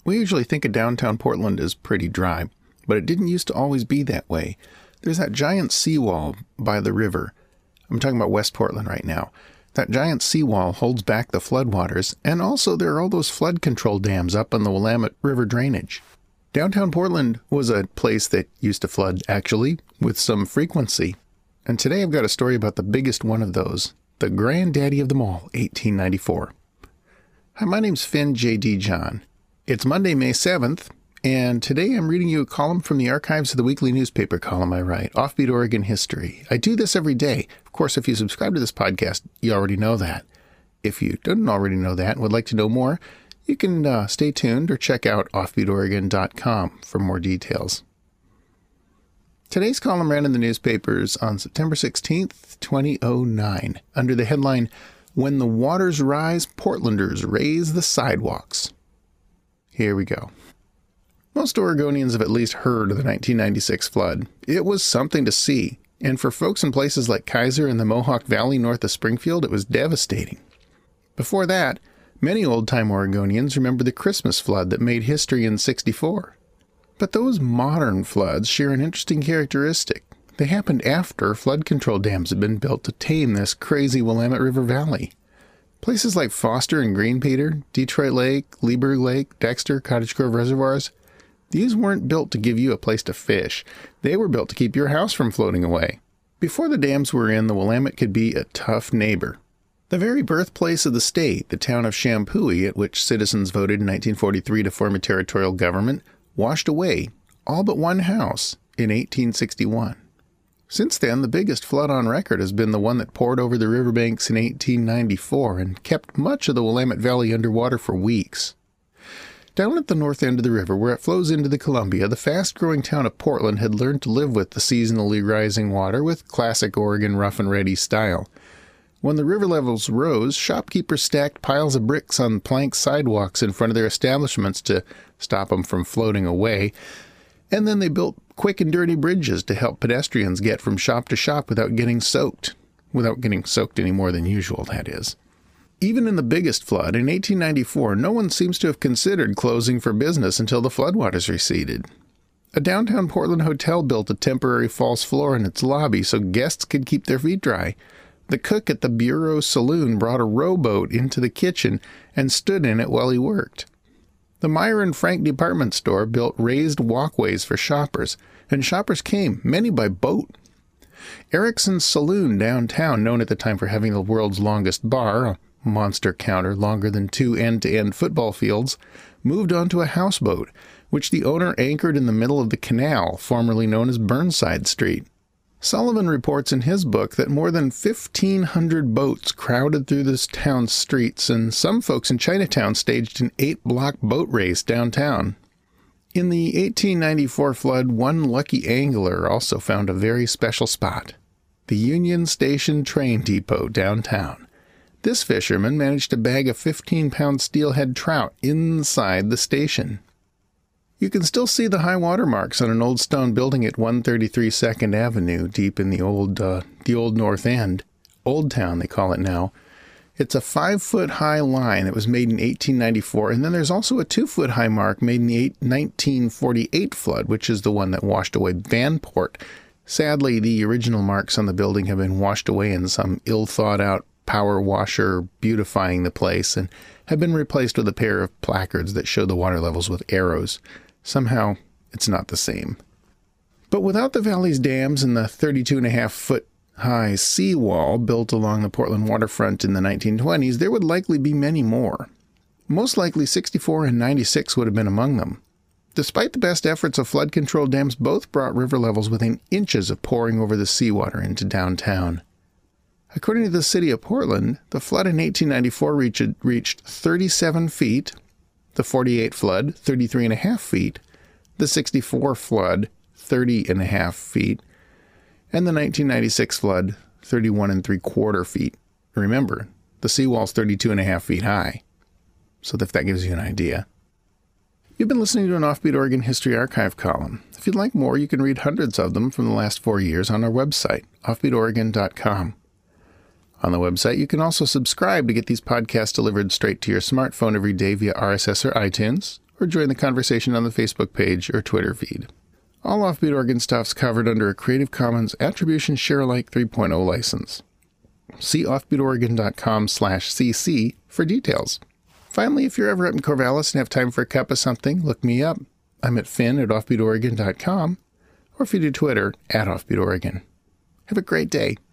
We usually think of downtown Portland as pretty dry, but it didn't used to always be that way. There's that giant seawall by the river. I'm talking about West Portland right now. That giant seawall holds back the floodwaters, and also there are all those flood control dams up on the Willamette River drainage. Downtown Portland was a place that used to flood, actually, with some frequency. And today I've got a story about the biggest one of those, the granddaddy of them all, 1894. Hi, my name's Finn J.D. John. It's Monday, May 7th, and today I'm reading you a column from the archives of the weekly newspaper column I write, Offbeat Oregon History. I do this every day. Of course, if you subscribe to this podcast, you already know that. If you didn't already know that and would like to know more, you can stay tuned or check out offbeatoregon.com for more details. Today's column ran in the newspapers on September 16th, 2009, under the headline, When the Waters Rise, Portlanders Raise the Sidewalks. Here we go. Most Oregonians have at least heard of the 1996 flood. It was something to see, and for folks in places like Kaiser and the Mohawk Valley north of Springfield, it was devastating. Before that, many old-time Oregonians remember the Christmas flood that made history in '64. But those modern floods share an interesting characteristic. They happened after flood control dams had been built to tame this crazy Willamette River Valley. Places like Foster and Green Peter, Detroit Lake, Leeburg Lake, Dexter, Cottage Grove reservoirs, these weren't built to give you a place to fish. They were built to keep your house from floating away. Before the dams were in, the Willamette could be a tough neighbor. The very birthplace of the state, the town of Champoeg, at which citizens voted in 1943 to form a territorial government, washed away all but one house in 1861. Since then, the biggest flood on record has been the one that poured over the riverbanks in 1894 and kept much of the Willamette Valley underwater for weeks. Down at the north end of the river, where it flows into the Columbia, the fast-growing town of Portland had learned to live with the seasonally rising water with classic Oregon rough-and-ready style. When the river levels rose, shopkeepers stacked piles of bricks on plank sidewalks in front of their establishments to stop them from floating away, and then they built quick and dirty bridges to help pedestrians get from shop to shop without getting soaked any more than usual, that is. Even in the biggest flood, in 1894, no one seems to have considered closing for business until the floodwaters receded. A downtown Portland hotel built a temporary false floor in its lobby so guests could keep their feet dry. The cook at the Bureau Saloon brought a rowboat into the kitchen and stood in it while he worked. The Meyer and Frank department store built raised walkways for shoppers, and shoppers came, many by boat. Erickson's Saloon downtown, known at the time for having the world's longest bar, a monster counter longer than 2 end-to-end football fields, moved onto a houseboat, which the owner anchored in the middle of the canal, formerly known as Burnside Street. Sullivan reports in his book that more than 1,500 boats crowded through this town's streets, and some folks in Chinatown staged an 8-block boat race downtown. In the 1894 flood, one lucky angler also found a very special spot, the Union Station train depot downtown. This fisherman managed to bag a 15-pound steelhead trout inside the station. You can still see the high water marks on an old stone building at 133 2nd Avenue, deep in the old North End. Old Town, they call it now. It's a 5-foot-high line that was made in 1894, and then there's also a 2-foot-high mark made in the 1948 flood, which is the one that washed away Vanport. Sadly, the original marks on the building have been washed away in some ill-thought-out power washer beautifying the place, and have been replaced with a pair of placards that show the water levels with arrows. Somehow, it's not the same. But without the valley's dams and the 32.5-foot-high seawall built along the Portland waterfront in the 1920s, there would likely be many more. Most likely 64 and 96 would have been among them. Despite the best efforts of flood control dams, both brought river levels within inches of pouring over the seawater into downtown. According to the city of Portland, the flood in 1894 reached 37 feet, the 48 flood 33.5 feet, the 64 flood 30.5 feet, and the 1996 flood 31 3/4 feet. Remember, the seawall's 32.5 feet high, so if that gives you an idea. You've been listening to an Offbeat Oregon History Archive column. If you'd like more, you can read hundreds of them from the last 4 years on our website, offbeatoregon.com. On the website, you can also subscribe to get these podcasts delivered straight to your smartphone every day via RSS or iTunes, or join the conversation on the Facebook page or Twitter feed. All Offbeat Oregon stuff's covered under a Creative Commons Attribution Share-alike 3.0 license. See offbeatoregon.com/cc for details. Finally, if you're ever up in Corvallis and have time for a cup of something, look me up. I'm at finn@offbeatoregon.com, or if you do Twitter, @offbeatoregon. Have a great day.